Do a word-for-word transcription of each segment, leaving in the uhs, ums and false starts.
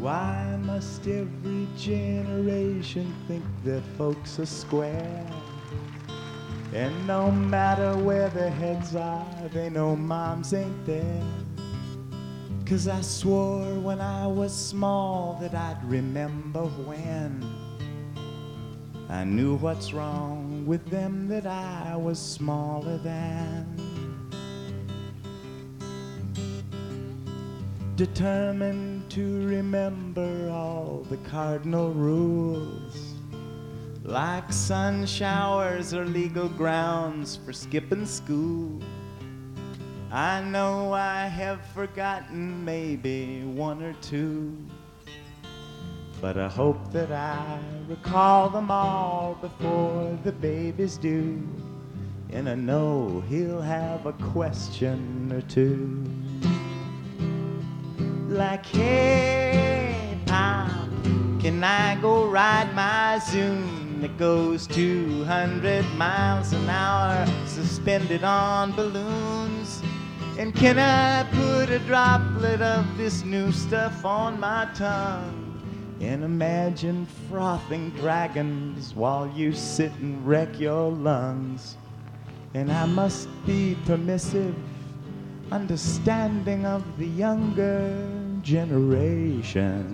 Why must every generation think their folks are square? And no matter where their heads are, they know moms ain't there. 'Cause I swore when I was small that I'd remember when I knew what's wrong with them that I was smaller than. Determined to remember all the cardinal rules, like sun showers are legal grounds for skipping school. I know I have forgotten maybe one or two, but I hope that I recall them all before the baby's due. And I know he'll have a question or two. Like, hey, Pop, can I go ride my Zoom that goes two hundred miles an hour suspended on balloons? And can I put a droplet of this new stuff on my tongue and imagine frothing dragons while you sit and wreck your lungs? And I must be permissive, understanding of the younger generation.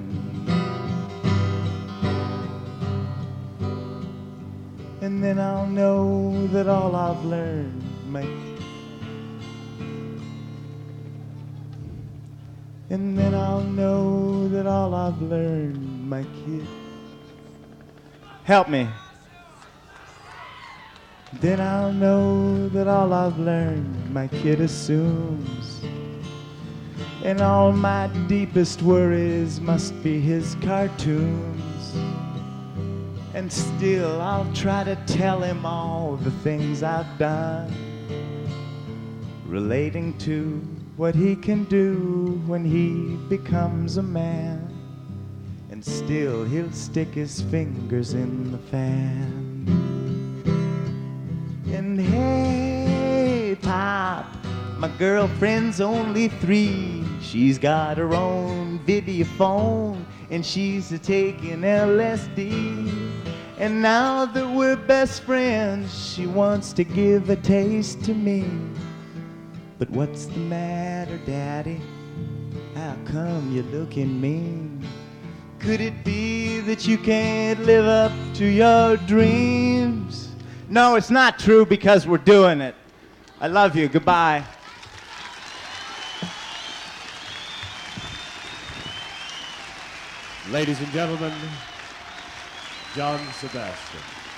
And then I'll know that all I've learned might And then I'll know that all I've learned, my kid. Help me. Then I'll know that all I've learned, my kid assumes. And all my deepest worries must be his cartoons. And still I'll try to tell him all the things I've done, relating to what he can do when he becomes a man. And still he'll stick his fingers in the fan. And hey, Pop, my girlfriend's only three. She's got her own video phone and she's taking L S D. And now that we're best friends, she wants to give a taste to me. But what's the matter, Daddy? How come you're looking mean? Could it be that you can't live up to your dreams? No, it's not true because we're doing it. I love you. Goodbye. Ladies and gentlemen, John Sebastian.